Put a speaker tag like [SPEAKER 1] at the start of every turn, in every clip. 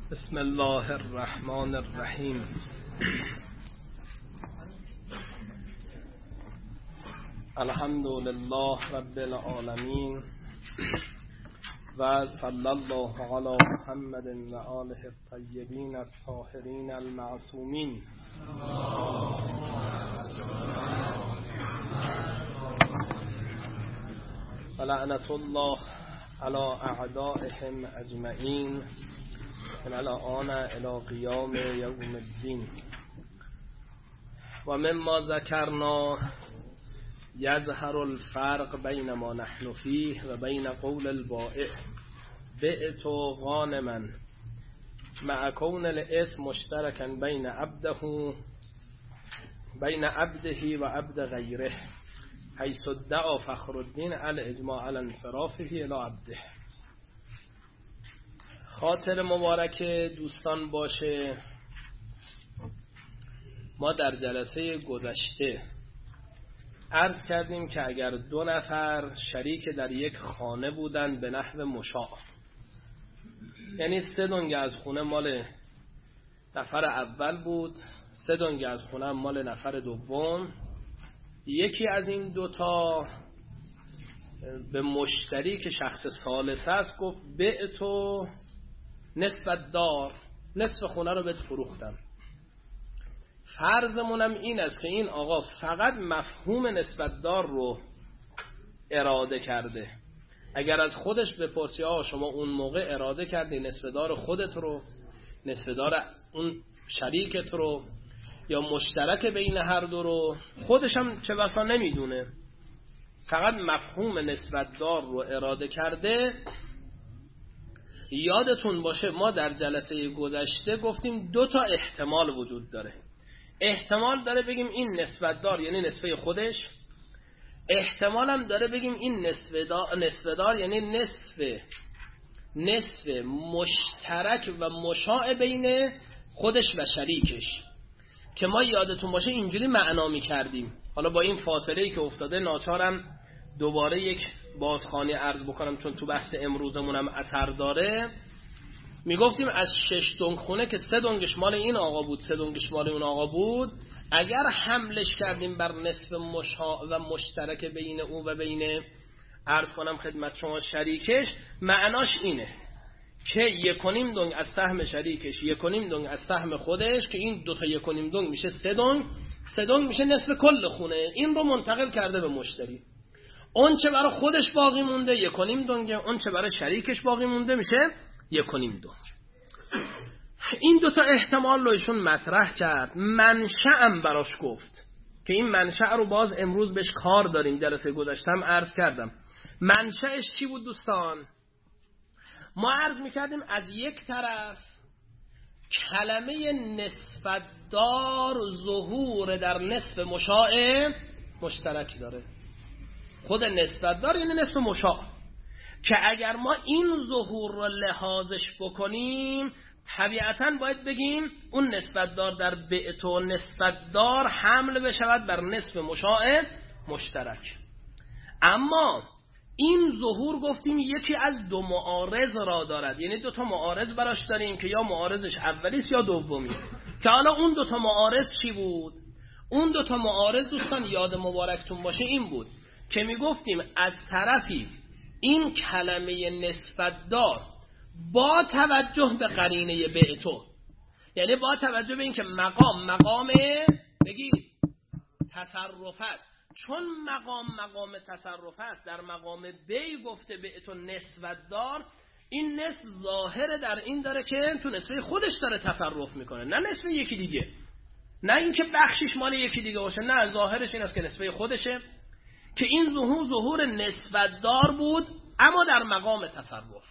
[SPEAKER 1] بسم الله الرحمن الرحیم. الحمد لله رب العالمین و صلی الله علی محمد و آله الطیبین الطاهرین المعصومین. و لعنت الله علی اعدائهم اجمعین من الآن الی قیام یوم الدین. و مما ذکرنا یظهر الفرق بین ما نحن فیه و بین قول البائع بعت غانما مع کون الاسم مشترکا بین عبده و عبد غیره، حیث ادعا فخر الدین الاجماع علی انصرافه الی عبده. خاطر مبارک دوستان باشه، ما در جلسه گذشته عرض کردیم که اگر دو نفر شریک در یک خانه بودند به نحو مشاع، یعنی 3 دنگ از خونه مال نفر اول بود، 3 دنگ از خونه مال نفر دوم، یکی از این دوتا به مشتری که شخص ثالث است گفت بعتو نسبت دار، نصف خونه رو بهت فروختم. فرضمونم این است که این آقا فقط مفهوم نسبت دار رو اراده کرده. اگر از خودش بپرسی آقا شما اون موقع اراده کردی نسبت دار خودت رو، نسبت دار اون شریکت رو، یا مشترک بین هر دو رو، خودش هم چه بسا نمیدونه، فقط مفهوم نسبت دار رو اراده کرده. یادتون باشه ما در جلسه گذشته گفتیم 2 تا احتمال وجود داره. احتمال داره بگیم این نسبت دار یعنی نصفه خودش، احتمال هم داره بگیم این نسبت دار یعنی نصف مشترک و مشاع بین خودش و شریکش، که ما یادتون باشه اینجوری معنا می کردیم. حالا با این فاصله‌ای که افتاده ناچارم دوباره یک بازخوانی عرض بکنم چون تو بحث امروزمون هم اثر داره. میگفتیم از 6 دنگ خونه که 3 دنگش مال این آقا بود، 3 دنگش مال اون آقا بود، اگر حملش کردیم بر نصف مشاع و مشترک بین او و بین عرض کنم خدمت شما شریکش، معناش اینه که 1.5 دنگ از سهم شریکش، 1.5 دنگ از سهم خودش، که این 2 تا 1.5 دنگ میشه 3 دنگ، 3 دنگ میشه نصف کل خونه، این رو منتقل کرده به مشتری. اون چه برای خودش باقی مونده 1.5 دنگ، اون چه برای شریکش باقی مونده میشه 1.5 دنگ. این 2 تا احتمال رو ایشون مطرح کرد. منشأم براش گفت که این منشأ رو باز امروز بهش کار داریم، جلسه گذاشتم عرض کردم. منشأش چی بود دوستان؟ ما عرض میکردیم از یک طرف کلمه نسبت دار ظهور در نصف مشاع مشترک داره. خود نسبت دار یعنی نصف مشاع، که اگر ما این ظهور رو لحاظش بکنیم طبیعتاً باید بگیم اون نسبت دار در بعت و نسبت دار حمل بشود بر نصف مشاع مشترک. اما این ظهور گفتیم یکی از 2 معارض را دارد، یعنی 2 تا معارض براش داریم که یا معارضش اولیست یا دومی. که حالا اون 2 تا معارض چی بود؟ اون 2 تا معارض دوستان یاد مبارکتون باشه این بود که میگفتیم از طرفی این کلمه نسبت دار با توجه به قرینه بعتو، یعنی با توجه به این که مقام بگید تصرف است، چون مقام تصرف است، در مقام بی گفته بعتو نسبت دار، این نسب ظاهر در این داره که تو نسبه خودش داره تصرف میکنه، نه نسبه یکی دیگه، نه اینکه بخشش مال یکی دیگه باشه، نه، ظاهرش این است که نسبه خودشه، که این ظهور نسبت دار بود اما در مقام تصرف.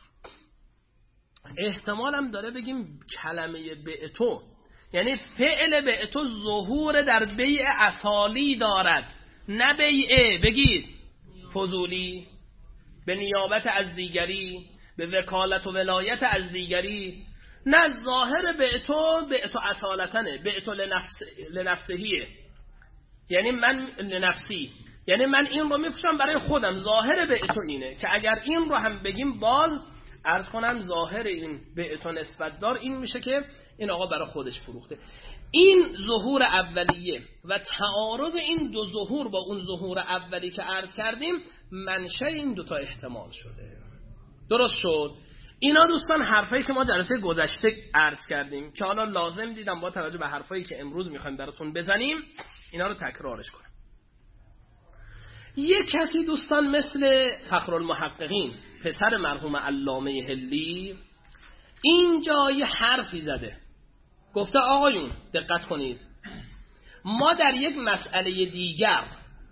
[SPEAKER 1] احتمال هم داره بگیم کلمه بعتو یعنی فعل بعتو ظهور در بیع اصالی دارد، نه بیع بگید فضولی، به نیابت از دیگری، به وکالت و ولایت از دیگری، نه، ظاهر بعتو اصالتنه، بعتو لنفسهیه، یعنی من لنفسی، یعنی من این رو میفروشم برای خودم. ظاهر بعتو اینه که اگر این رو هم بگیم باز عرض کنم ظاهر این بعت و نسبت دار این میشه که این آقا برای خودش فروخته. این ظهور اولیه و تعارض این دو ظهور با اون ظهور اولی که عرض کردیم منشأ این دوتا احتمال شده. درست شد؟ اینا دوستان حرفایی که ما جلسه گذشته عرض کردیم که حالا لازم دیدم با توجه به حرفایی که امروز میخوایم براتون بزنیم اینا رو تکرارش کنم. یک کسی دوستان مثل فخرالمحققین پسر مرحوم علامه حلی اینجا یه حرفی زده، گفته آقایون دقت کنید، ما در یک مسئله دیگر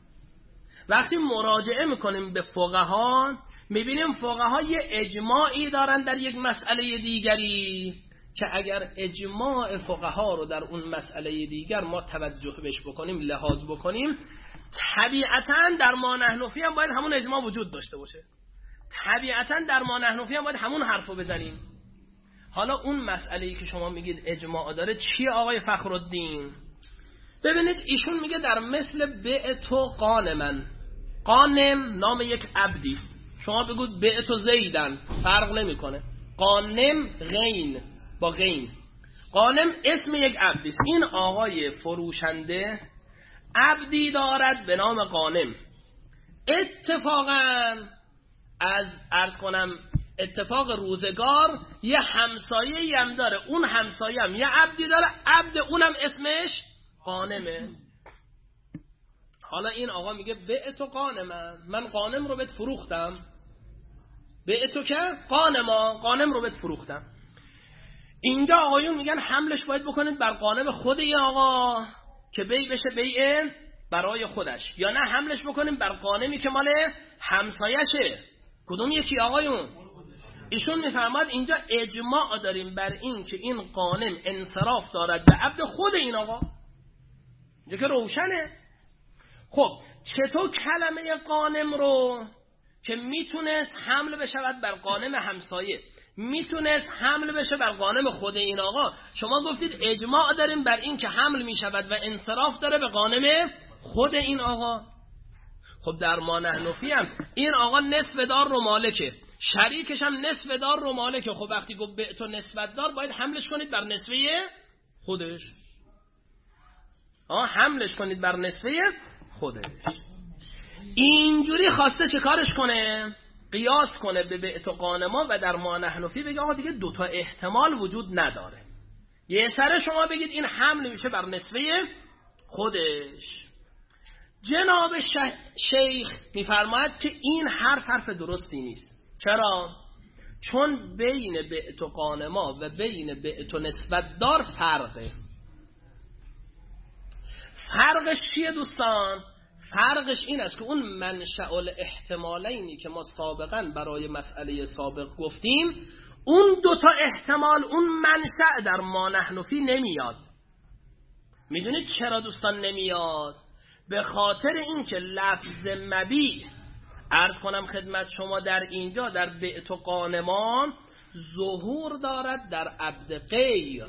[SPEAKER 1] وقتی مراجعه میکنیم به فقها میبینیم فقها یه اجماعی دارن در یک مسئله دیگری که اگر اجماع فقها رو در اون مسئله دیگر ما توجه بهش بکنیم، لحاظ بکنیم، طبیعتاً در ما نحنفی هم باید همون اجماع وجود داشته باشه، طبیعتاً در ما نحنفی هم باید همون حرفو بزنیم. حالا اون مسئله‌ای که شما میگید اجماع داره چیه آقای فخرالدین؟ ببینید ایشون میگه در مثل بعت و قانمن، قانم نام یک عبدی است، شما بگید بعت و زیدن فرق نمیکنه، قانم غین با غین، قانم اسم یک عبدی است. این آقای فروشنده عبدی دارد به نام قانم، اتفاقاً از عرض کنم اتفاق روزگار یه همسایه‌ای هم داره، اون همسایه هم یه عبدی داره، عبد اونم اسمش قانمه. حالا این آقا میگه بعت و قانم، من قانم رو بهت فروختم، بعت و که قانم رو بهت فروختم. اینجا آقایون میگن حملش باید بکنید بر قانم خود این آقا که بیع بشه بیع برای خودش، یا نه حملش بکنیم بر قانمی که مال همسایشه. کدوم یکی آقایون؟ ایشون میفرماد اینجا اجماع داریم بر این که این قانم انصراف دارد به عبد خود این آقا، اینجا که روشنه. خب چطور کلمه قانم رو که میتونست حمل بشود بر قانم همسایه، میتونست حمل بشه بر قانم خود این آقا، شما گفتید اجماع داریم بر این که حمل میشود و انصراف داره به قانم خود این آقا. خب در ما نحنفی هم این آقا نصف دار رو مالکه، شریکش هم نصف دار رو مالکه. خب وقتی گفت بعت و نسبت دار باید حملش کنید بر نصفه خودش، حملش کنید بر نصفه خودش. اینجوری خواسته چه کارش کنه؟ قیاس کنه به بعت و قانما و در ما نحنفی بگه آقا دیگه دوتا احتمال وجود نداره، یه سره شما بگید این حمل میشه بر نصفه خودش. جناب شیخ میفرماید که این حرف درستی نیست. چرا؟ چون بین بعت و قانما و بین بعت و نسبت دار فرقه. فرقش چیه دوستان؟ فرقش این است که اون منشأ الاحتمالینی که ما سابقا برای مسئله سابق گفتیم، اون دوتا احتمال، اون منشأ در ما نحنفی نمیاد. میدونید چرا دوستان نمیاد؟ به خاطر اینکه لفظ مبیع، عرض کنم خدمت شما، در اینجا در بعت و قانما ظهور دارد در عبد غیر،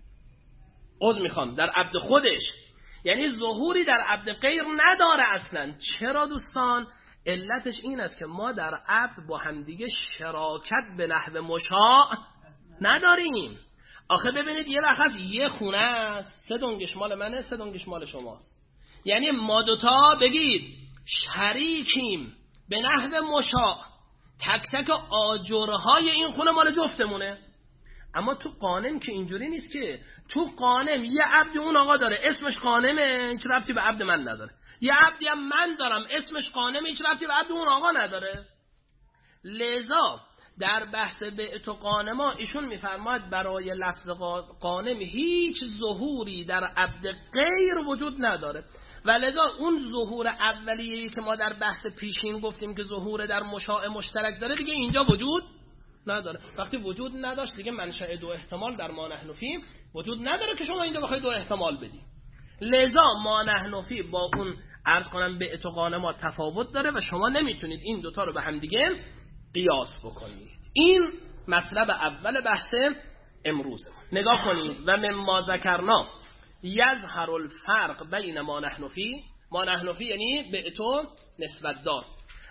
[SPEAKER 1] در عبد خودش، یعنی ظهوری در عبد غیر نداره اصلا. چرا دوستان؟ علتش این است که ما در عبد با همدیگه شراکت به نحو مشاع نداریم. آخه ببینید یه وقت هست یه خونه است، 3 دنگش مال منه، 3 دنگش مال شماست، یعنی ما دوتا بگید شریکیم به نحو مشاع، تک تک آجرهای این خونه مال جفتمونه. اما تو قانم که اینجوری نیست که، تو قانم یه عبد اون آقا داره اسمش قانمه، هیچ ربطی به عبد من نداره، یه عبدی هم من دارم اسمش قانمه، هیچ ربطی به عبد اون آقا نداره. لذا در بحث بعت و قانما ایشون میفرماید برای لفظ قانم هیچ ظهوری در عبد غیر وجود نداره و لذا اون ظهور اولیه‌ای که ما در بحث پیشین گفتیم که ظهور در مشاع مشترک داره دیگه اینجا وجود نداره. وقتی وجود نداشت دیگه منشأ دو احتمال در ما نحنفی وجود نداره که شما اینجا بخواید دو احتمال بدید. لذا ما نحنفی با اون عرض کنم بعت و قانما تفاوت داره و شما نمیتونید این دوتا رو به هم دیگه قیاس بکنید. این مطلب اول بحث امروز. نگاه کنید و مما ذکرنا یظهر الفرق بین ما نحنفی یعنی بعت و نسبت دار،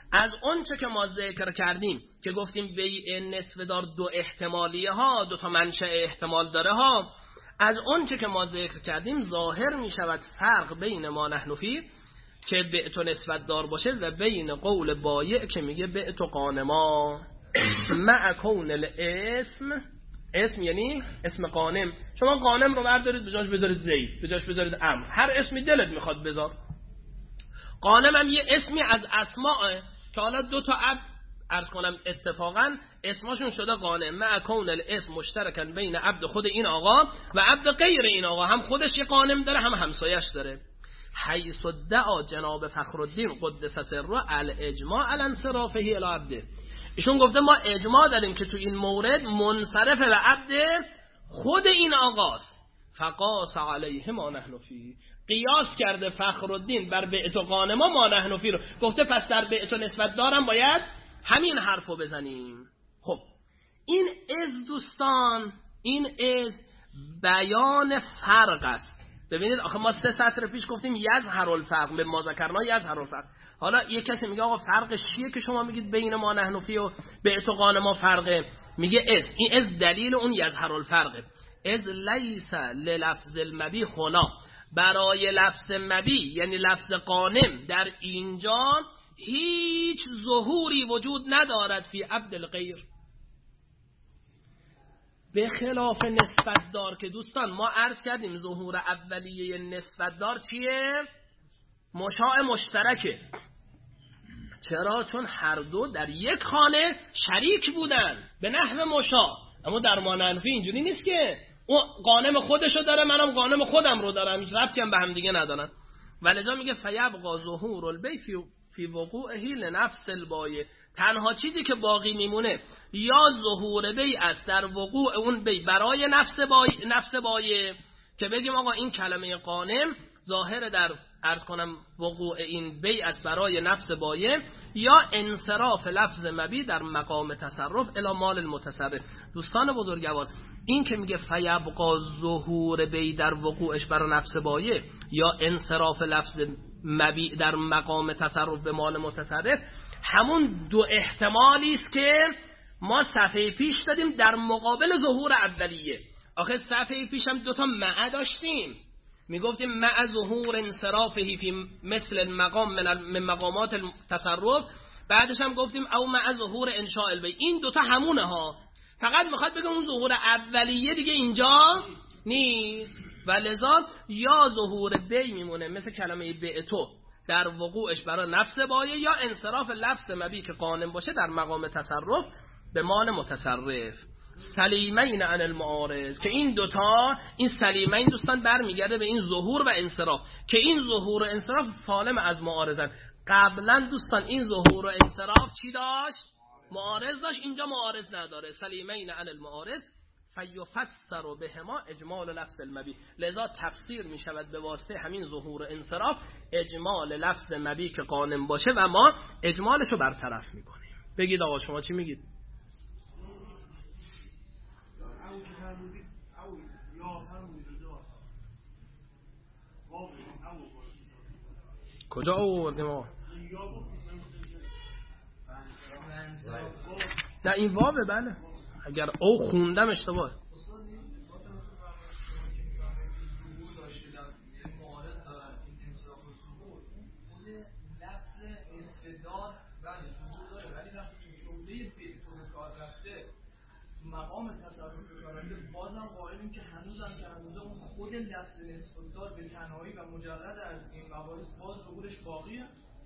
[SPEAKER 1] از اون چه که ما ذکر کردیم که گفتیم بیع نصف دار دو احتمالیه ها، دو تا منشأ احتمال داره ها، از اون چه که ما ذکر کردیم ظاهر می شود فرق بین ما نحن فی که بیع تو نسبت دار باشه و بین قول بایع که میگه بیع تو غانما مع کون الاسم. اسم یعنی اسم غانم. شما غانم رو بردارید بجاش بذارید زید، بجاش بذارید امر، هر اسمی دلت میخواد بذار. غانم هم یه اسمی از اسماء که حالا دو تا عبد عرض کنم اتفاقا اسمشون شده غانم مع کون الاسم مشترکن بین عبد خود این آقا و عبد غیر این آقا، هم خودش یه غانم داره هم همسایش داره. حیث دعا جناب فخرالدین قدس سره الاجماع علی انصرافه الی عبده. ایشون گفته ما اجماع داریم که تو این مورد منصرف به عبد خود این آقاست. فقاس علیه ما نحن فی، قیاس کرده فخرالدین بر بیع تو غانما ما نحن فی رو، گفته پس در بیع تو نسبت دارم باید همین حرفو بزنیم. خب این از دوستان، این از بیان فرق است. ببینید آخه ما 3 سطر پیش گفتیم یظهر الفرق به ما ذکرنا یظهر الفرق. حالا یک کسی میگه آقا فرقش چیه که شما میگید بین ما نحن فی و بیع تو غانما فرقه؟ میگه از، این از دلیل اون یظهر الفرقه. از لیس للفظ المبی هنا، برای لفظ مبی یعنی لفظ غانم در اینجا هیچ ظهوری وجود ندارد فی عبد الغیر، به خلاف نسبت دار که دوستان ما عرض کردیم ظهور اولیه نسبت دار چیه؟ مشاع مشترکه. چرا؟ چون هر دو در یک خانه شریک بودن به نحو مشاع. اما در ما نحنفی اینجوری نیست که اون غانم خودشو داره منم غانم خودم رو دارم، هیچ ربطی هم به هم دیگه ندارن. ولذا میگه فیبقا ظهور البی فی وقوعه لنفس البایع، تنها چیزی که باقی میمونه یا ظهور بی است در وقوع اون بی برای نفس بایع که بگیم آقا این کلمه غانم ظاهر در عرض کنم وقوع این بی است برای نفس بایع، یا انصراف لفظ مبی در مقام تصرف الی مال المتصرف. دوستان بزرگوار این که میگه فیبقا ظهور بی در وقوعش برای نفس بایع یا انصراف لفظ مبی در مقام تصرف به مال متصرف، همون دو احتمالی است که ما صفحه پیش دادیم در مقابل ظهور اولیه. آخه صفحه پیش هم 2 تا مع داشتیم، میگفتیم مع ظهور انصرافه فی مثل المقام من مقامات التصرف، بعدش هم گفتیم او مع ظهور انشاء البی. این 2 تا همونه ها، فقط میخواد بگه اون ظهور اولیه دیگه اینجا نیست. ولذا یا ظهور بی میمونه مثل کلمه بیع تو در وقوعش برای نفس بایع، یا انصراف لفظ مبی که غانم باشه در مقام تصرف به مال متصرف. سلیمین عن المعارض، که این 2 تا این سلیمین دوستان برمیگرده به این ظهور و انصراف، که این ظهور و انصراف سالم از معارضن. قبلا دوستان این ظهور و انصراف چی داشت؟ معارض داشت، اینجا معارض نداره. سلیمین عن المعارض فیفسر بهما اجمال لفظ المبی، لذا تفسیر می شود به واسطه همین ظهور و انصراف اجمال لفظ مبی که غانم باشه و ما اجمالش رو برطرف می کنیم. بگید آقا شما چی میگید؟ کجا آوردیم آقا؟ نه این واوه، بله اگر او خوندم اشتباه.
[SPEAKER 2] مقام تصرف کننده بازم قائلیم که هنوزم اون خود لفظ نسبت دار به تنهایی و مجرد از این مباحث باز ظهورش باقیه.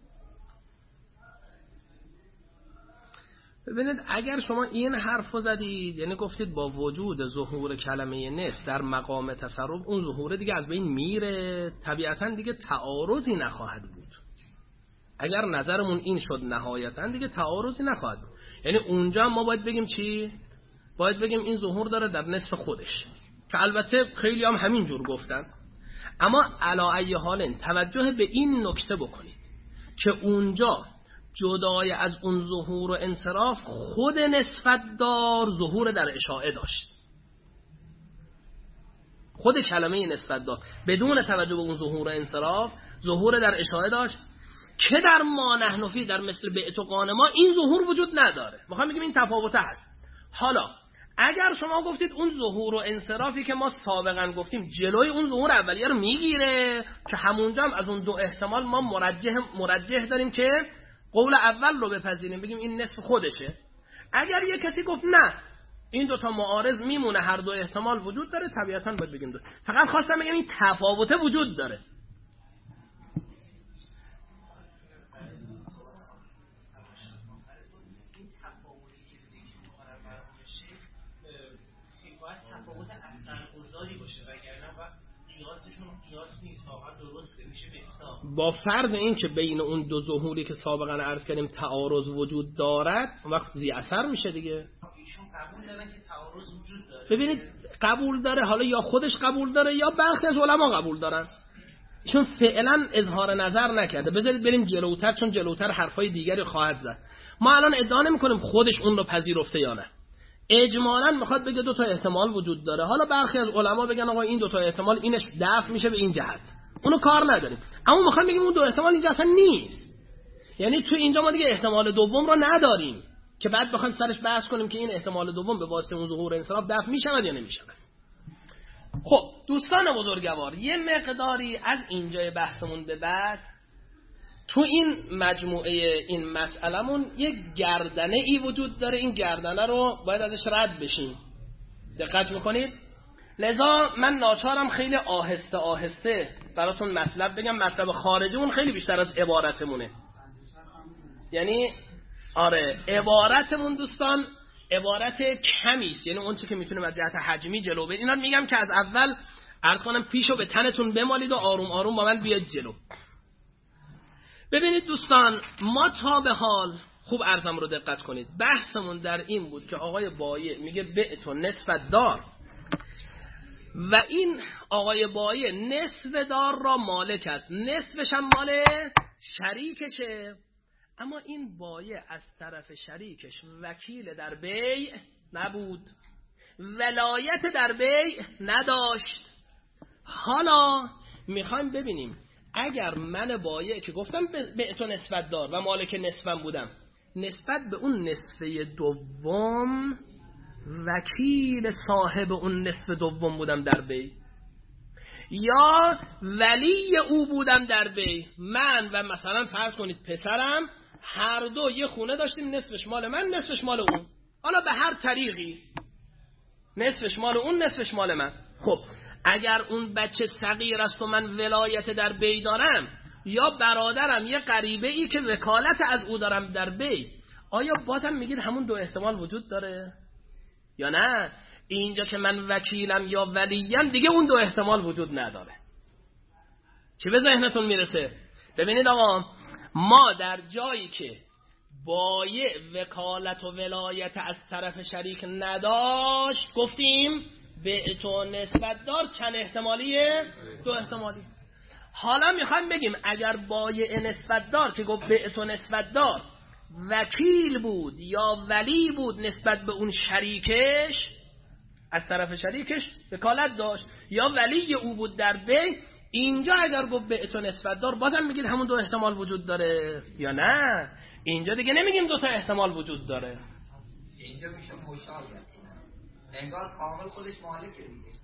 [SPEAKER 1] ببینید اگر شما این حرفو زدید یعنی گفتید با وجود ظهور کلمه نفس در مقام تصرف اون ظهور دیگه از بین میره، طبیعتا دیگه تعارضی نخواهد بود. اگر نظرمون این شد نهایتا دیگه تعارضی نخواهد بود. یعنی اونجا ما باید بگیم چی؟ باید بگیم این ظهور داره در نصف خودش، که البته خیلی هم همین جور گفتن. اما علی ای حال توجه به این نکته بکنید که اونجا جدای از اون ظهور و انصراف خود نسبت دار ظهور در اشاعه داشت، خود کلمه نسبت دار بدون توجه به اون ظهور و انصراف ظهور در اشاعه داشت. که در ما نحنفی در مثل بیعت و قانما این ظهور وجود نداره. میخوام بگیم این تفاوته هست. حالا اگر شما گفتید اون ظهور و انصرافی که ما سابقا گفتیم جلوی اون ظهور اولیه رو میگیره، که همونجا هم از اون دو احتمال ما مرجح داریم که قول اول رو بپذیریم، بگیم این نصف خودشه. اگر یه کسی گفت نه این دوتا معارض میمونه، هر دو احتمال وجود داره، طبیعتاً باید بگیم دو. فقط خواستم بگم این تفاوته وجود داره. با فرض این که بین اون دو ظهوری که سابقا عرض کردیم تعارض وجود دارد، وقت زی اثر میشه دیگه.
[SPEAKER 2] ایشون قبول دارن که تعارض وجود داره.
[SPEAKER 1] ببینید قبول داره، حالا یا خودش قبول داره یا برخی از علما قبول دارن. ایشون فعلا اظهار نظر نکرده. بذارید بریم جلوتر، چون جلوتر حرفای دیگری خواهد زد. ما الان ادعا نمی‌کنیم خودش اون رو پذیرفته یا نه. اجمالاً میخواد بگه دو تا احتمال وجود داره. حالا برخی از علما بگن آقا این دو تا احتمال اینش دفع میشه به این جهت، اونو کار نداریم. اما میخوام بگیم اون دو احتمال اینجا اصلا نیست. یعنی تو اینجا ما دیگه احتمال دوم رو نداریم که بعد بخوایم سرش بحث کنیم که این احتمال دوم به واسطه اون ظهور انصراف دفع میشود یا نمیشود. خب دوستان بزرگوار، یه مقداری از اینجای بحثمون به بعد تو این مجموعه این مسئلمون یک گردنه ای وجود داره. این گردنه رو باید ازش رد بشیم. دقت میکنید؟ لذا من ناچارم خیلی آهسته آهسته براتون مطلب بگم. مطلب خارجیمون خیلی بیشتر از عبارتمونه. یعنی آره عبارتمون دوستان عبارت کمیست، یعنی اون چی که میتونیم از جهت حجمی جلو بریم. اینا میگم که از اول عرض کنم پیشو به تنتون بمالید و آروم آروم با من بیاید جلو. ببینید دوستان، ما تا به حال خوب عرضم رو دقت کنید، بحثمون در این بود که آقای بایع میگه بعت و نصف دار و این آقای بایع نصف دار را مالک است، نصفش هم مال شریکشه. اما این بایع از طرف شریکش وکیل در بیع نبود، ولایت در بیع نداشت. حالا میخوایم ببینیم اگر من بایع که گفتم بعت و نسبت دار و مالک نصفم بودم، نسبت به اون نصفه دوم وکیل صاحب اون نصف دوم بودم در بیع، یا ولی او بودم در بیع، من و مثلا فرض کنید پسرم هر دو یه خونه داشتیم، نصفش مال من نصفش مال اون، حالا به هر طریقی نصفش مال اون نصفش مال من. خب اگر اون بچه صغیر است و من ولایت در بیع دارم، یا برادرم یه غریبه ای که وکالت از او دارم در بیع، آیا بازم میگید همون دو احتمال وجود داره یا نه؟ اینجا که من وکیلم یا ولیم دیگه اون دو احتمال وجود نداره. چی به ذهنتون میرسه؟ ببینید آقا، ما در جایی که بایع وکالت و ولایت از طرف شریک نداشت گفتیم بعت و نسبت دار چند احتمالیه؟ دو احتمالی. حالا میخوایم بگیم اگر بایع نسبت دار که گفت بعت و نسبت دار وکیل بود یا ولی بود نسبت به اون شریکش، از طرف شریکش وکالت داشت یا ولی او بود در بیع، اینجا اگر گفت بعت و نسبت دار بازم میگید همون دو احتمال وجود داره یا نه؟ اینجا دیگه نمیگیم دو تا احتمال وجود داره.
[SPEAKER 3] اینجا میشه مشابه، انگار کامل خودش مالکه دیگه.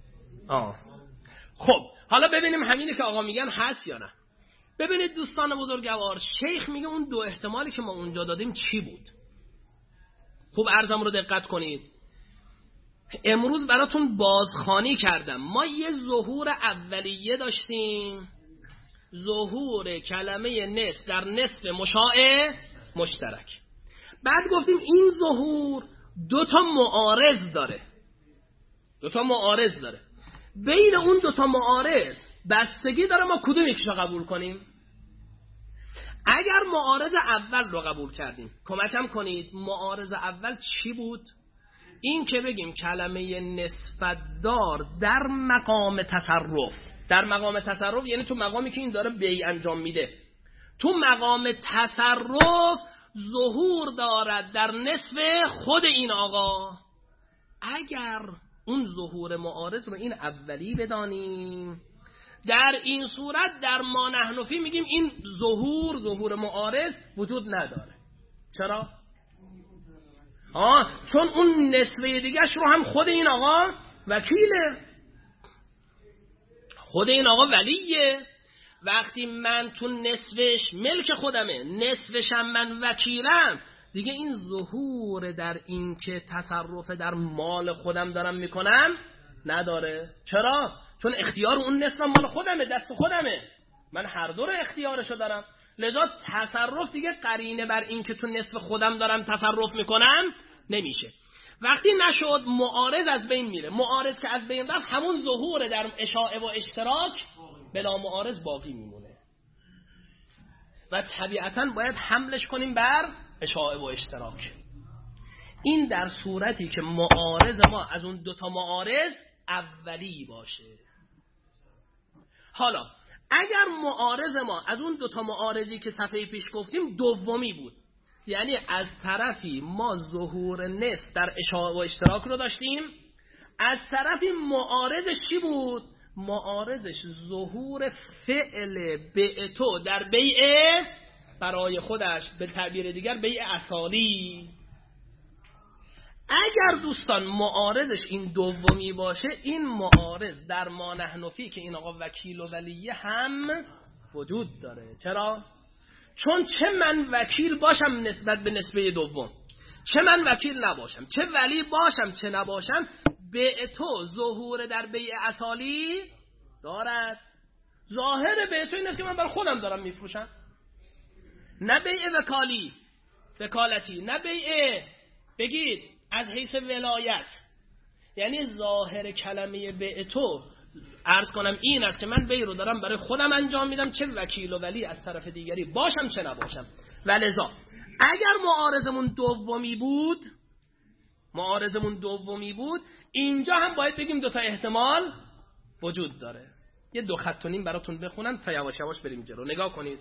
[SPEAKER 1] خب حالا ببینیم همینه که آقا میگن هست یا نه. ببینید دوستان بزرگوار، شیخ میگه اون دو احتمالی که ما اونجا دادیم چی بود. خوب عرضم رو دقت کنید. امروز براتون بازخوانی کردم. ما یه ظهور اولیه داشتیم، ظهور کلمه نصف در نصف مشاع مشترک. بعد گفتیم این ظهور دو تا معارض داره، دو تا معارض داره. بین اون دو تا معارض بستگی داره ما کدوم یکیشو قبول کنیم. اگر معارض اول رو قبول کردیم، کمکم کنید، معارض اول چی بود؟ این که بگیم کلمه نسبت دار در مقام تصرف. در مقام تصرف یعنی تو مقامی که این داره بیع انجام میده، تو مقام تصرف ظهور دارد در نصف خود این آقا. اگر اون ظهور معارض رو این اولی بدانیم، در این صورت در ما نحن فی میگیم این ظهور معارض وجود نداره. چرا؟ چون اون نسبه دیگهش رو هم خود این آقا وکیله، خود این آقا ولیه. وقتی من تو نصفش ملک خودمه، نصفشم من وکیلم، دیگه این ظهور در این که تصرف در مال خودم دارم میکنم نداره. چرا؟ چون اختیار اون نصفم مال خودمه، دست خودمه، من هر دو رو اختیارشو دارم. لذا تصرف دیگه قرینه بر این که تو نصف خودم دارم تصرف میکنم نمیشه. وقتی نشد معارض از بین میره. معارض که از بین رفت همون ظهور در اشاعه و اشتراک بلا معارض باقی میمونه و طبیعتاً باید حملش کنیم بر اشاعه و اشتراک. این در صورتی که معارض ما از اون دوتا معارض اولی باشه. حالا اگر معارض ما از اون دوتا معارضی که صفحه پیش گفتیم دومی بود، یعنی از طرفی ما ظهور نصف در اشاعه و اشتراک رو داشتیم، از طرفی معارضش چی بود؟ معارضش ظهور فعل بیعتو در بیع برای خودش، به تعبیر دیگر بیع اصالی. اگر دوستان معارضش این دومی باشه، این معارض در ما نحن فی که این آقا وکیل و ولیه هم وجود داره. چرا؟ چون چه من وکیل باشم نسبت به نسبه دوم، چه من وکیل نباشم، چه ولی باشم چه نباشم، بیعتو ظهور در بیع اصالی دارد. ظاهر بیعتو این است که من برای خودم دارم میفروشم، نه بیع وکالتی، نه بیع بگید از حیث ولایت. یعنی ظاهر کلمه بیعتو عرض کنم این است که من بیع رو دارم برای خودم انجام میدم، چه وکیل و ولی از طرف دیگری باشم چه نباشم. ولذا اگر معارضمون دومی بود اینجا هم باید بگیم دوتا احتمال وجود داره. یه 2 خط و نیم براتون بخونم تا یواش یواش بریم جلو. نگاه کنید،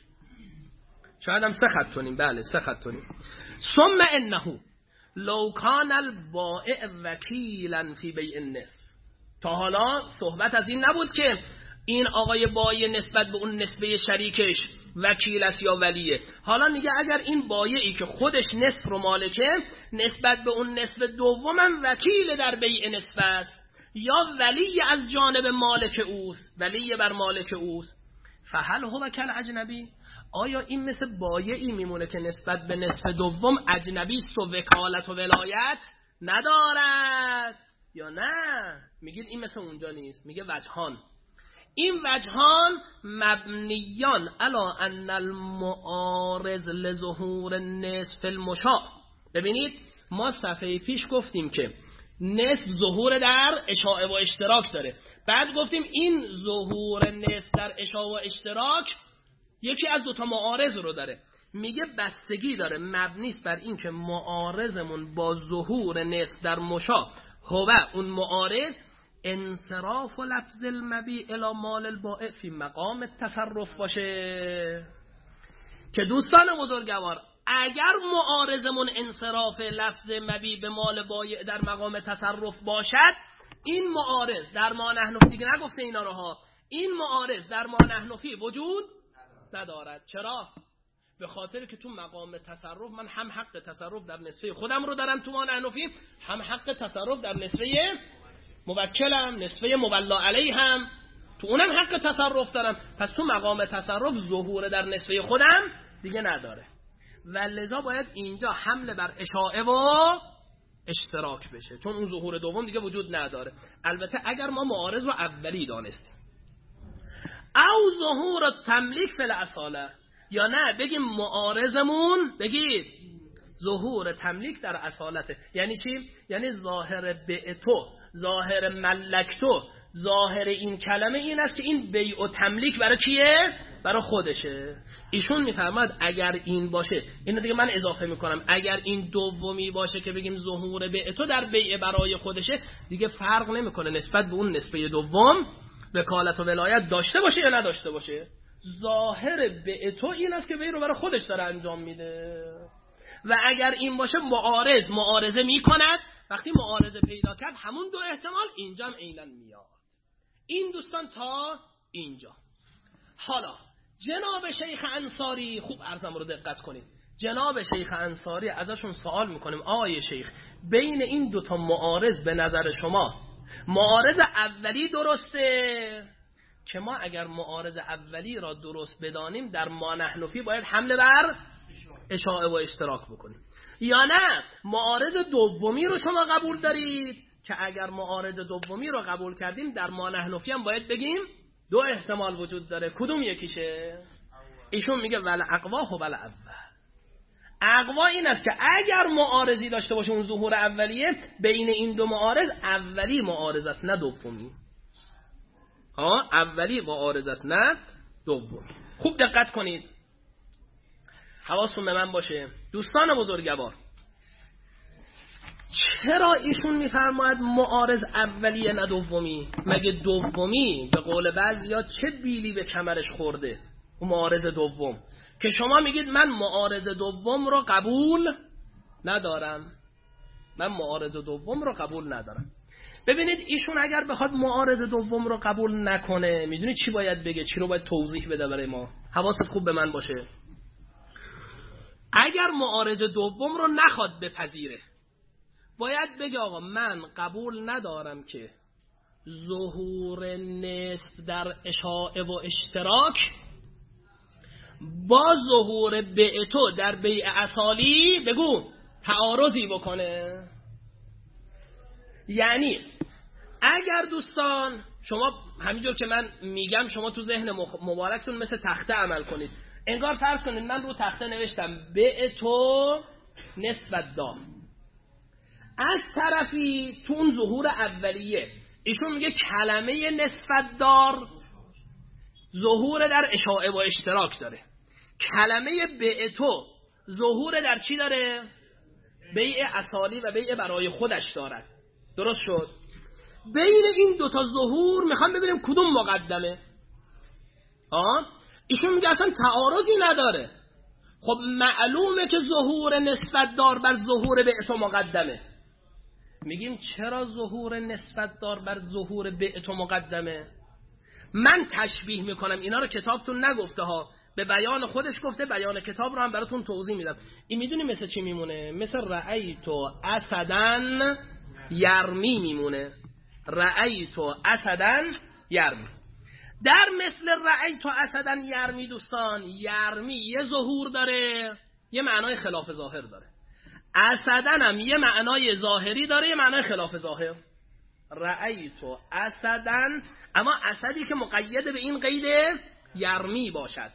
[SPEAKER 1] شاید هم 3 خط و نیم. بله 3 خط و نیم. ثم انه لو کان البائع وکیلا فی بیع النصف. تا حالا صحبت از این نبود که این آقای بایع نسبت به اون نسبه شریکش وکیل است یا ولیه. حالا میگه اگر این بایعی که خودش نصف رو مالکه نسبت به اون نصف دومم وکیل در بیع نصف است یا ولی از جانب مالک اوست، ولی بر مالک اوست، فهل هو کل اجنبی؟ آیا این مثل بایعی میمونه که نسبت به نصف دوم اجنبی است و وکالت و ولایت ندارد یا نه؟ میگید این مثل اونجا نیست. میگه وجهان، این وجهان مبنیان علا ان المعارض لظهور نصف المشاع. ببینید ما صفحه پیش گفتیم که نصف ظهور در اشاعه و اشتراک داره، بعد گفتیم این ظهور نصف در اشاعه و اشتراک یکی از دوتا معارض رو داره. میگه بستگی داره، مبنیست بر این که معارضمون با ظهور نصف در مشاع هو اون معارض انصراف و لفظ المبیع الی مال البائع فی مقام التصرف باشه. که دوستان بزرگوار اگر معارضمون انصراف لفظ مبیع به مال بایع در مقام تصرف باشد، این معارض در ما نحن فی، دیگه نگفته اینا رو ها، این معارض در ما نحن فی وجود ندارد. چرا؟ به خاطر که تو مقام تصرف من هم حق تصرف در نصفه خودم رو دارم تو ما نحن فی، هم حق تصرف در نصفه موکلم، نصفه مولا علیه هم تو اونم حق تصرف دارم. پس تو مقام تصرف ظهور در نصفه خودم دیگه نداره و لذا باید اینجا حمله بر اشاعه و اشتراک بشه، چون اون ظهور دوم دیگه وجود نداره. البته اگر ما معارض رو اولی دانستیم، او ظهور تملیک فی الاصاله، یا نه بگیم معارضمون بگید ظهور تملیک در اصالته. یعنی چی؟ یعنی ظاهر بیعتو، ظاهر ملکتو، ظاهر این کلمه این است که این بیع و تملیک برای کیه؟ برای خودشه. ایشون میفرماد اگر این باشه، اینو دیگه من اضافه میکنم، اگر این دومی باشه که بگیم ظهور بیعتو در بیع برای خودشه، دیگه فرق نمیکنه نسبت به اون نسبه دوم وکالت و ولایت داشته باشه یا نداشته باشه. ظاهر بیعتو این است که بیع رو برای خودش داره انجام میده و اگر این باشه معارضه میکند. وقتی معارضه پیدا کرد همون 2 احتمال اینجا هم عیناً میاد. این دوستان تا اینجا. حالا جناب شیخ انصاری، خوب عرضم رو دقت کنید، جناب شیخ انصاری ازشون سوال میکنیم آقای شیخ بین این دوتا معارض به نظر شما معارض اولی درسته؟ که ما اگر معارض اولی را درست بدانیم در ما نحنفی باید حمله بر اشاعه و اشتراک بکنیم، یا نه معارض دومی رو شما قبول دارید که اگر معارض دومی رو قبول کردیم در ما نحنفی هم باید بگیم دو احتمال وجود داره، کدوم یکیشه؟ ایشون میگه ول اقوا و ول اول. اقوا این است که اگر معارضی داشته باشه اون ظهور اولیه، بین این دو معارض اولی معارض است نه دومی. اولی معارض است نه دومی. خوب دقت کنید، حواستون به من باشه دوستان بزرگوار. چرا ایشون میفرماید معارض اولیه نه دومی؟ مگه دومی به قول بعضیا چه بیلی به کمرش خورده؟ اون معارض دوم که شما میگید من معارض دوم رو قبول ندارم، من معارض دوم رو قبول ندارم. ببینید ایشون اگر بخواد معارض دوم رو قبول نکنه میدونید چی باید بگه؟ چی رو باید توضیح بده برای ما؟ حواست خوب به من باشه. اگر معارض دوم رو نخواد بپذیره باید بگه آقا من قبول ندارم که ظهور نصف در اشاعه و اشتراک با ظهور بیعتو در بیع اصالی بگو تعارضی بکنه. یعنی اگر دوستان شما همینجور که من میگم شما تو ذهن مبارکتون مثل تخته عمل کنید، انگار فرض کنید من رو تخته نوشتم بیعتو نصف دام، از طرفی تو اون ظهور اولیه ایشون میگه کلمه نسبت دار ظهور در اشاعه و اشتراک داره، کلمه بیعتو ظهور در چی داره؟ بیع اصالی و بیع برای خودش دارد. درست شد؟ بین این دوتا ظهور میخوام ببینیم کدوم مقدمه. ایشون میگه اصلا تعارضی نداره. خب معلومه که ظهور نسبت دار بر ظهور بیعتو مقدمه. میگیم چرا ظهور نسبت دار بر ظهور بیعتو مقدمه؟ من تشبیه میکنم، اینا رو کتابتون نگفته ها، به بیان خودش گفته، بیان کتاب رو هم براتون توضیح میدم. این میدونی مثل چی میمونه؟ مثل رأیتو اسدن یرمی میمونه. رأیتو اسدن یرمی. در مثل رأیتو اسدن یرمی دوستان، یرمی یه ظهور داره یه معنای خلاف ظاهر داره، اسدن هم یه معنای ظاهری داره یه معنای خلاف ظاهر. رأیتو اسدن، اما اسدی که مقید به این قید یرمی باشد.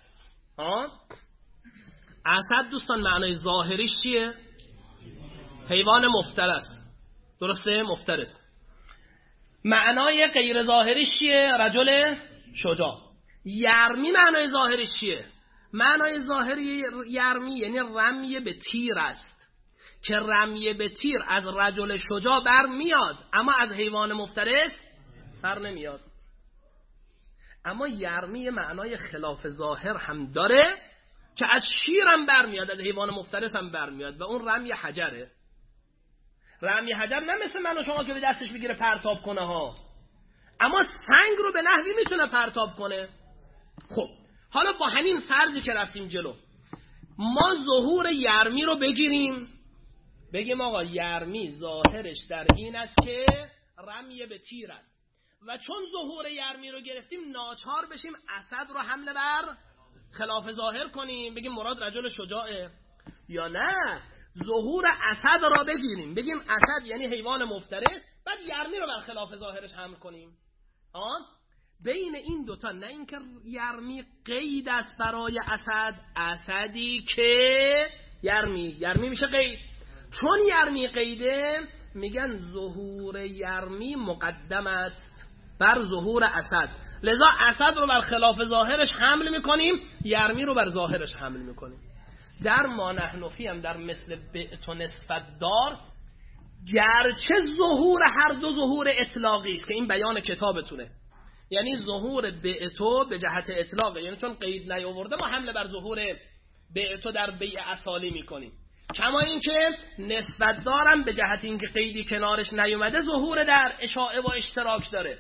[SPEAKER 1] اسد دوستان معنای ظاهریش چیه؟ حیوان مفترس. درسته؟ مفترس. معنای غیر ظاهریش چیه؟ رجل شجاع. یرمی معنای ظاهریش چیه؟ معنای ظاهری یرمی یعنی رمی به تیر است، که رمی به تیر از رجل شجاع بر میاد اما از حیوان مفترس بر نمیاد. اما یرمی معنای خلاف ظاهر هم داره که از شیر هم بر میاد، از حیوان مفترس هم بر میاد و اون رمی حجره. رمی حجر نه مثل من و شما که به دستش بگیره پرتاب کنه ها، اما سنگ رو به نحوی میتونه پرتاب کنه. خب حالا با همین فرضی که رفتیم جلو، ما ظهور یرمی رو بگیریم، بگیم آقا یرمی ظاهرش در این است که رمی به تیر است و چون ظهور یرمی رو گرفتیم ناچار بشیم اسد رو حمله بر خلاف ظاهر کنیم، بگیم مراد رجل شجاعه. یا نه ظهور اسد را بگیریم بگیم اسد یعنی حیوان مفترس، بعد یرمی رو بر خلاف ظاهرش حمل کنیم. بین این دوتا نه اینکه یرمی قید است برای اسد، اسدی که یرمی میشه قید. چون یرمی قیده میگن ظهور یرمی مقدم است بر ظهور اسد، لذا اسد رو بر خلاف ظاهرش حمل میکنیم، یرمی رو بر ظاهرش حمل میکنیم. در ما نحنفی هم در مثل بیعت و نسبت دار، گرچه ظهور هر دو ظهور اطلاقی است که این بیان کتابتونه، یعنی ظهور بیعتو به جهت اطلاقه، یعنی چون قید نیاورده ما حمله بر ظهور بیعتو در بیع اصالی میکنیم، کما اینکه نسبت دارم به جهت اینکه قیدی کنارش نیومده ظهور در اشاعه و اشتراک داره.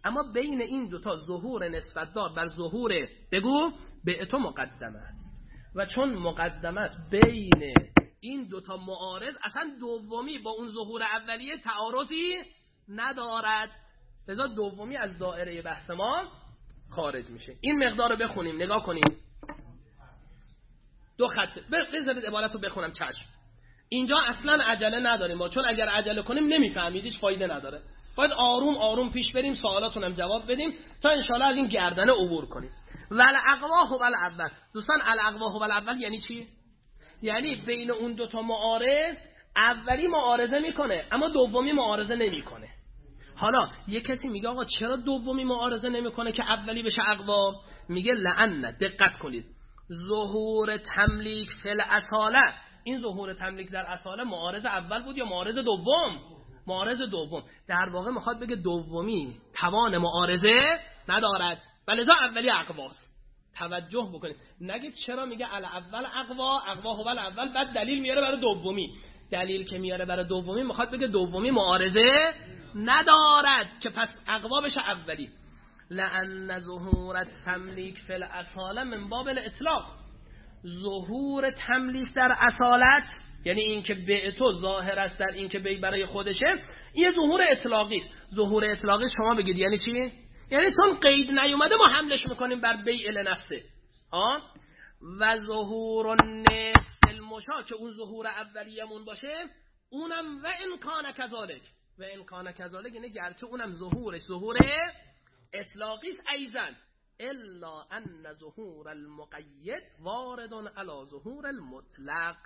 [SPEAKER 1] اما بین این دوتا ظهور نسبت دار بر ظهور بگو به تو مقدم است و چون مقدم است بین این دوتا معارض اصلا دومی با اون ظهور اولیه تعارضی ندارد، لذا دومی از دایره بحث ما خارج میشه. این مقدار رو بخونیم، نگاه کنیم. دو خط بذارید عبارت رو بخونم. چشم، اینجا اصلا عجله نداریم ما، چون اگر عجله کنیم نمیفهمید، هیچ فایده نداره. باید آروم آروم پیش بریم، سوالاتون هم جواب بدیم تا انشالله از این گردنه عبور کنیم. والاقواه و الاول. دوستان الاقواه و الاول یعنی چی؟ یعنی بین اون دوتا معارض اولی معارضه میکنه اما دومی معارضه نمیکنه. حالا یه کسی میگه آقا چرا دومی معارضه نمیکنه که اولی بشه اقوا؟ میگه لعن، دقت کنید، ظهور تملیک فی الاصاله، این ظهور تملیک در اصاله معارض اول بود یا معارض دوم؟ معارض دوم. در واقع میخواد بگه دومی توان معارضه ندارد ولذا اولی اقواست. توجه بکنید، نگید چرا میگه الاول اقوا، اقوا هو الاول، بعد دلیل میاره برای دومی. دلیل که میاره برای دومی میخواد بگه دومی معارضه ندارد که پس اقوا بشه اولی. لأن ظهور تملیک فی الاصاله من باب الاطلاق. ظهور تملیک در اصالت یعنی این که به تو ظاهر است در این که بی برای خودشه، این ظهور اطلاقی است. ظهور اطلاقی شما بگید یعنی چی؟ یعنی چون قید نیومده ما حملش میکنیم بر بیع لنفسه. و ظهور النصف المشا که اون ظهور اولیه‌مون باشه، اونم و ان کان کذالک، و ان کان کذالک یعنی گرچه اونم ظهورش ظهور اطلاقی است ایضا، الا ان ظهور المقید وارد علی ظهور المطلق.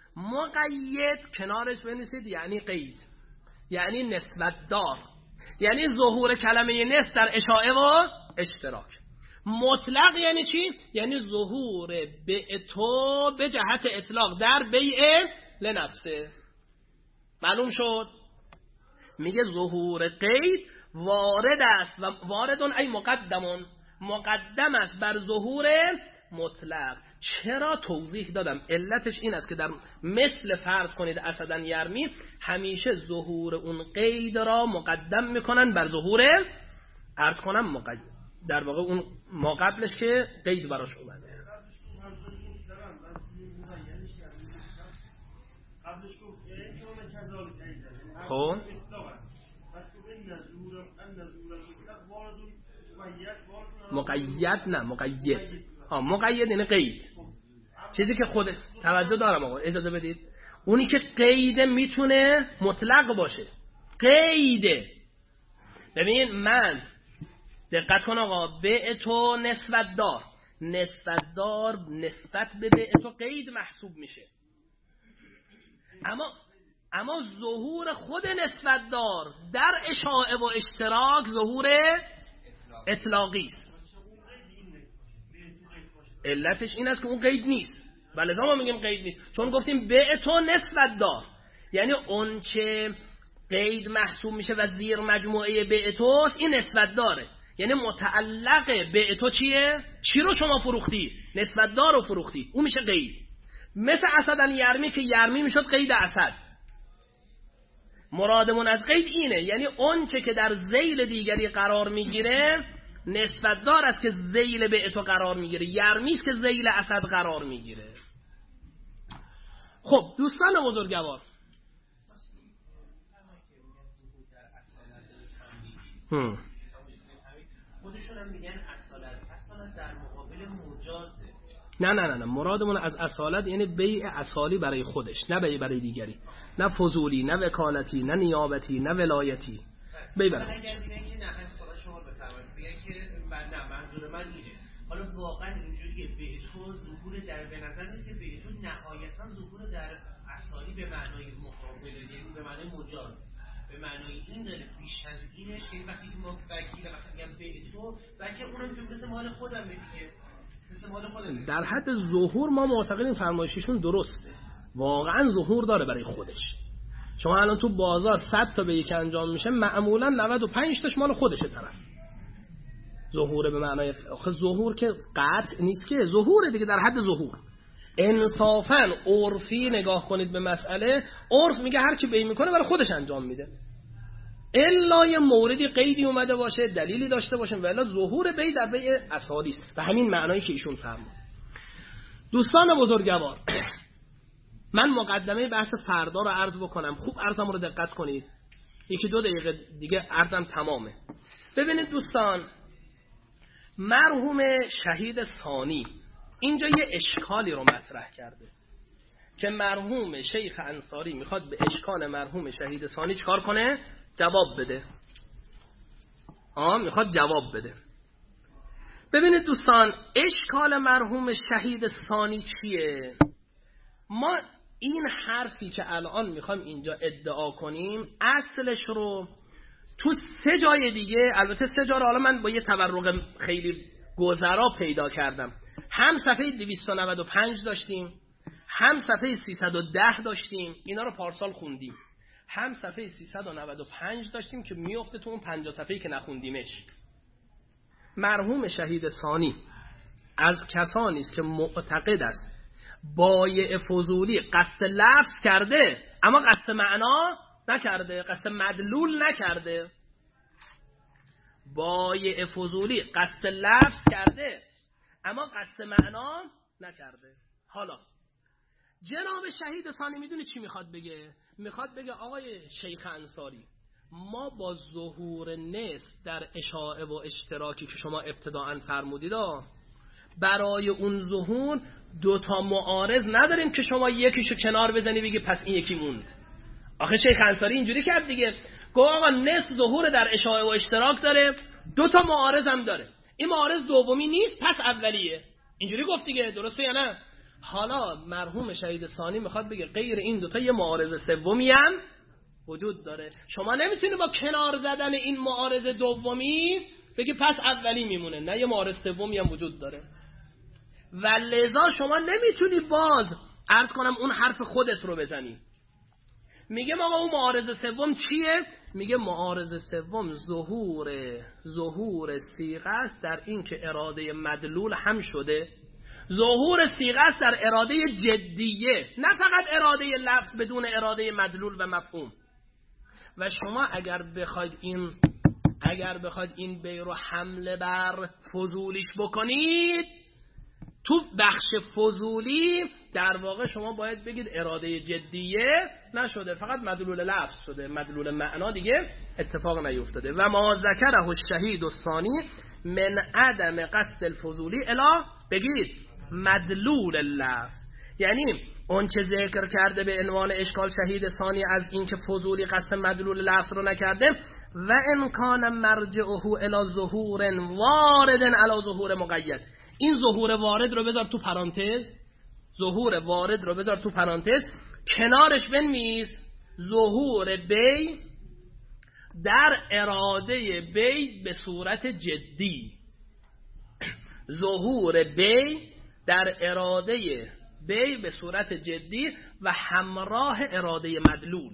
[SPEAKER 1] مقید کنارش بنویسید یعنی قید، یعنی نسبت دار، یعنی ظهور کلمه نسب در اشاعه و اشتراک. مطلق یعنی چی؟ یعنی ظهور به تو به جهت اطلاق در بیع لنفسه. معلوم شد؟ میگه ظهور قید وارد است و واردون ای مقدمون، مقدم است بر ظهور مطلق. چرا؟ توضیح دادم، علتش این است که در مثل فرض کنید اسداً یرمی همیشه ظهور اون قید را مقدم میکنن بر ظهور عرض کنم مقید، در واقع اون ما قبلش که قید براش اومده. خب مقید نه مقید، مقید یعنی قید، چیزی که خود توجه دارم آقا اجازه بدید، اونی که قید میتونه مطلق باشه. قیده، ببین من دقت کن آقا، به تو نسبت دار، نسبت دار نسبت به تو قید محسوب میشه، اما ظهور خود نسبت دار در اشاعه و اشتراک ظهور اطلاقی است. علتش این است که اون قید نیست، بله ما میگیم قید نیست چون گفتیم به تو نسبت دار، یعنی اون چه قید محسوب میشه و زیر مجموعه به توست این نسبت داره، یعنی متعلق به تو چیه؟ چی رو شما فروختی؟ نسبت دار رو فروختی، اون میشه قید. مثل اسداً یرمی که یرمی میشد قید اسد. مرادمون از قید اینه، یعنی اون چه که در ذیل دیگری قرار میگیره نسبت دار است که ذیل به تو قرار میگیره، یرمی است که ذیل اسد قرار میگیره. خب دوستان بزرگوار،
[SPEAKER 4] خودشون هم میگن اصالت در مقابل مجازه.
[SPEAKER 1] نه مرادمون از اصالت یعنی بیع اصالی برای خودش، نه بیع برای دیگری، نه فضولی، نه وکالتی، نه نیابتی، نه ولایتی. بیع برای
[SPEAKER 4] اگر بگید نه اصالت شما بفرمایید بگید که نه منظور من اینه، حالا واقعا اینجوریه به تو ظهور در به نظر میاد که به تو نهایتا ظهور در اصالی به معنای مقابل، یعنی به معنای مجاز، به معنای این داره بیش از اینش که وقتی که ما بگیره وقتی میگم به تو بلکه اونم که مثل مال خودم میگه، مثل مال خودم.
[SPEAKER 1] در حد ظهور ما معتقدیم فرمایششون درسته، واقعا ظهور داره برای خودش. شما الان تو بازار 100 تا به یک انجام میشه، معمولا 95 تاش مال خودشه طرف. ظهور به معنای آخه ظهور که قطع نیست که، ظهور دیگه در حد ظهور. انصافا عرفی نگاه کنید به مسئله، عرف میگه هر کی بی میکنه برای خودش انجام میده. الا یه موردی قیدی اومده باشه، دلیلی داشته باشه، ولی ظهور بی در بی اسادی است. و همین معنایی که ایشون فرمود. دوستان بزرگوار، من مقدمه بحث فردا رو عرض بکنم. خوب عرضم رو دقت کنید. 1-2 دقیقه دیگه عرضم تمامه. ببینید دوستان، مرحوم شهید ثانی اینجا یه اشکالی رو مطرح کرده که مرحوم شیخ انصاری میخواد به اشکال مرحوم شهید ثانی چیکار کنه؟ جواب بده. میخواد جواب بده. ببینید دوستان، اشکال مرحوم شهید ثانی چیه؟ ما این حرفی که الان میخوایم اینجا ادعا کنیم اصلش رو تو 3 جای دیگه، البته 3 جا رو حالا من با یه تبرق خیلی گذرا پیدا کردم. هم صفحه 295 داشتیم، هم صفحه 310 داشتیم، اینا رو پارسال خوندیم. هم صفحه 395 داشتیم که میفته تو اون 50 صفحه‌ای که نخوندیمش. مرحوم شهید ثانی از کسانی است که معتقد است بایع فضولی قصد لفظ کرده اما قصد معنا نکرده، قصد مدلول نکرده. بایع فضولی قصد لفظ کرده اما قصد معنا نکرده. حالا جناب شهید ثانی میدونی چی میخواد بگه؟ میخواد بگه آقای شیخ انصاری، ما با ظهور نصف در اشاعه و اشتراکی که شما ابتداءً فرمودید برای اون ظهور 2 تا معارض نداریم که شما یکیشو کنار بزنی بگی پس این یکی موند. آخه شیخ انصاری اینجوری کرد دیگه، گفت آقا نصف ظهور در اشاعه و اشتراک داره، 2 تا معارض هم داره، این معارض دومی نیست پس اولیه. اینجوری گفت دیگه، درسته یا نه؟ حالا مرحوم شهید ثانی میخواد بگه غیر این 2 تا یه معارض سومی هم وجود داره. شما نمیتونی با کنار زدن این معارض دومی بگی پس اولی میمونه، نه یه معارض سومی هم وجود داره. و لذا شما نمیتونی باز عرض کنم اون حرف خودت رو بزنی. میگه آقا اون معارض سوم چیه؟ میگه معارض سوم ظهور صیغه است در این که اراده مدلول هم شده. ظهور صیغه است در اراده جدیه، نه فقط اراده لفظ بدون اراده مدلول و مفهوم. و شما اگر بخواید این بی رو حمله بر فضولیش بکنید، تو بخش فضولی در واقع شما باید بگید اراده جدیه نشده، فقط مدلول لفظ شده، مدلول معنا دیگه اتفاق نیفتاده. و ما ذکره الشهید الثانی من عدم قصد الفضولی الا بگید مدلول لفظ، یعنی اون چه ذکر کرده به عنوان اشکال شهید ثانی از این که فضولی قصد مدلول لفظ رو نکرده، و ان کان مرجعه الی ظهور وارد علی ظهور مقید. این ظهور وارد رو بذار تو پرانتز، ظهور وارد رو بذار تو پرانتز، کنارش بنویس ظهور بی در اراده بی به صورت جدی. ظهور بی در اراده بی به صورت جدی و همراه اراده مدلول.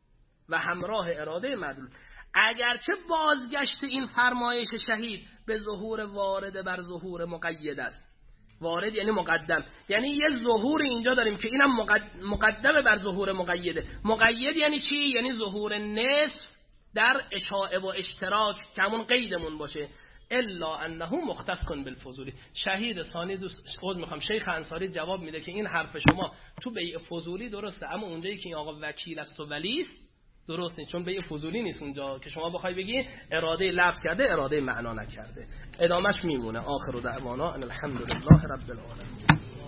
[SPEAKER 1] اگرچه بازگشت این فرمایش شهید به ظهور وارد بر ظهور مقید است. وارد یعنی مقدم، یعنی یه ظهور اینجا داریم که اینم مقدم بر ظهور مقیده. مقید یعنی چی؟ یعنی ظهور نصف در اشاعه و اشتراک که همون قیدمون باشه. الا انه مختص بالفضولی. شهید ثانی شیخ انصاری جواب میده که این حرف شما تو بیع فضولی درسته، اما اونجایی که این آقا وکیل است و ولی است درست نیست، چون بیع فضولی نیست اونجا که شما بخوای بگی اراده لفظ کرده اراده معنا نکرده. ادامش میمونه. آخر دعوانا ان الحمدلله رب العالمین.